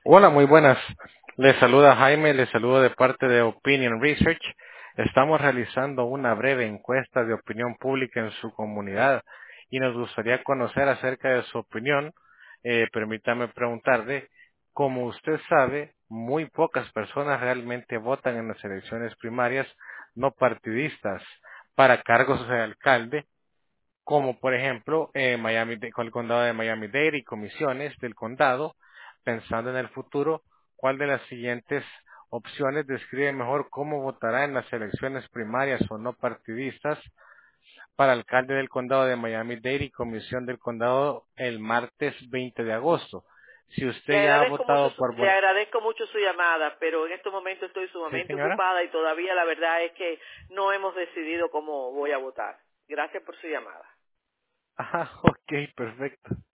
Hola, muy buenas. Les saluda Jaime, les saludo de parte de Opinion Research. Estamos realizando una breve encuesta de opinión pública en su comunidad y nos gustaría conocer acerca de su opinión. Permítame preguntarle, como usted sabe, muy pocas personas realmente votan en las elecciones primarias no partidistas para cargos de alcalde, como por ejemplo con el condado de Miami-Dade y comisiones del condado. Pensando en el futuro, ¿cuál de las siguientes opciones describe mejor cómo votará en las elecciones primarias o no partidistas para alcalde del condado de Miami-Dade y comisión del condado el martes 20 de agosto? Si usted ya ha votado por... Le agradezco mucho su llamada, pero en este momento estoy ¿Sí, sumamente señora? ocupada y todavía la verdad es que no hemos decidido cómo voy a votar. Gracias por su llamada. Ajá, ok, perfecto.